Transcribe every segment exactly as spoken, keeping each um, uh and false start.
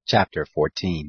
Chapter fourteen.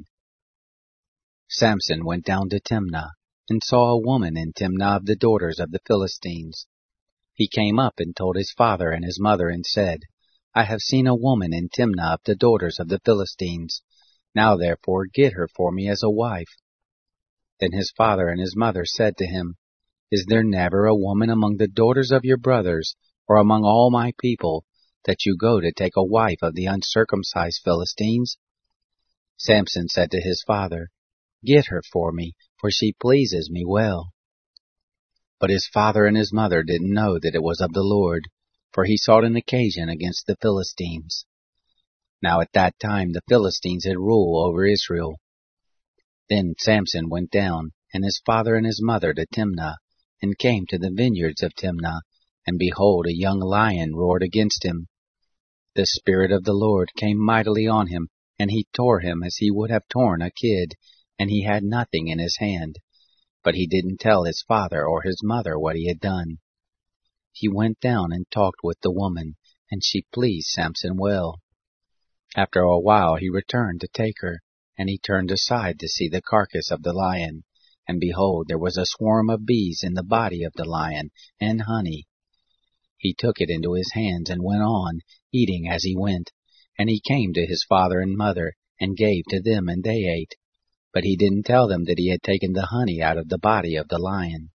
Samson went down to Timnah, and saw a woman in Timnah of the daughters of the Philistines. He came up and told his father and his mother, and said, I have seen a woman in Timnah of the daughters of the Philistines. Now therefore get her for me as a wife. Then his father and his mother said to him, Is there never a woman among the daughters of your brothers, or among all my people, that you go to take a wife of the uncircumcised Philistines? Samson said to his father, Get her for me, for she pleases me well. But his father and his mother didn't know that it was of the Lord, for he sought an occasion against the Philistines. Now at that time the Philistines had rule over Israel. Then Samson went down, and his father and his mother, to Timnah, and came to the vineyards of Timnah, and behold, a young lion roared against him. The Spirit of the Lord came mightily on him, and he tore him as he would have torn a kid, and he had nothing in his hand. But he didn't tell his father or his mother what he had done. He went down and talked with the woman, and she pleased Samson well. After a while he returned to take her, and he turned aside to see the carcass of the lion, and behold, there was a swarm of bees in the body of the lion, and honey. He took it into his hands and went on, eating as he went, and he came to his father and mother, and gave to them, and they ate. But he didn't tell them that he had taken the honey out of the body of the lion.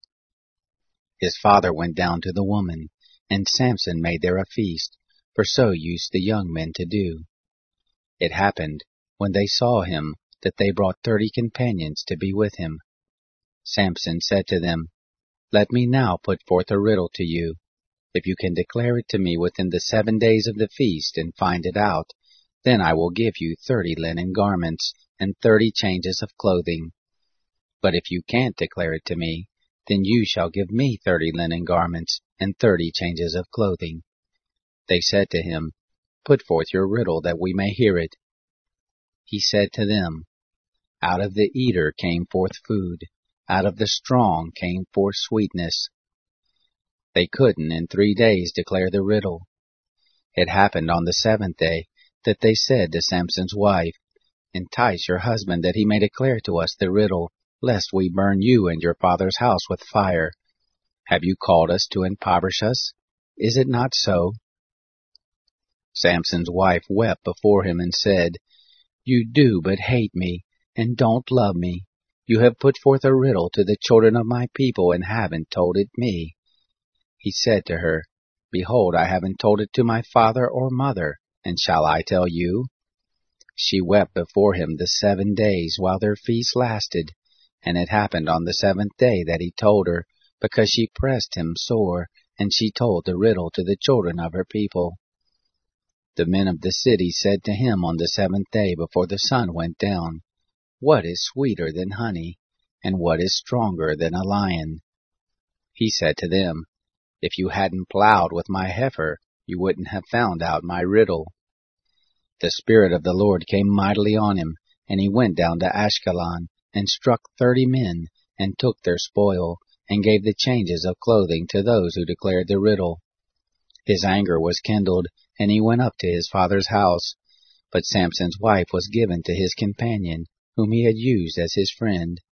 His father went down to the woman, and Samson made there a feast, for so used the young men to do. It happened, when they saw him, that they brought thirty companions to be with him. Samson said to them, Let me now put forth a riddle to you. If you can declare it to me within the seven days of the feast, and find it out, then I will give you thirty linen garments, and thirty changes of clothing. But if you can't declare it to me, then you shall give me thirty linen garments, and thirty changes of clothing. They said to him, Put forth your riddle, that we may hear it. He said to them, Out of the eater came forth food, out of the strong came forth sweetness. They couldn't in three days declare the riddle. It happened on the seventh day, that they said to Samson's wife, Entice your husband, that he may declare to us the riddle, lest we burn you and your father's house with fire. Have you called us to impoverish us? Is it not so? Samson's wife wept before him and said, You do but hate me, and don't love me. You have put forth a riddle to the children of my people, and haven't told it me. He said to her, Behold, I haven't told it to my father or mother, and shall I tell you? She wept before him the seven days while their feast lasted, and it happened on the seventh day that he told her, because she pressed him sore, and she told the riddle to the children of her people. The men of the city said to him on the seventh day before the sun went down, What is sweeter than honey, and what is stronger than a lion? He said to them, If you hadn't plowed with my heifer, you wouldn't have found out my riddle. The Spirit of the Lord came mightily on him, and he went down to Ashkelon, and struck thirty men, and took their spoil, and gave the changes of clothing to those who declared the riddle. His anger was kindled, and he went up to his father's house. But Samson's wife was given to his companion, whom he had used as his friend.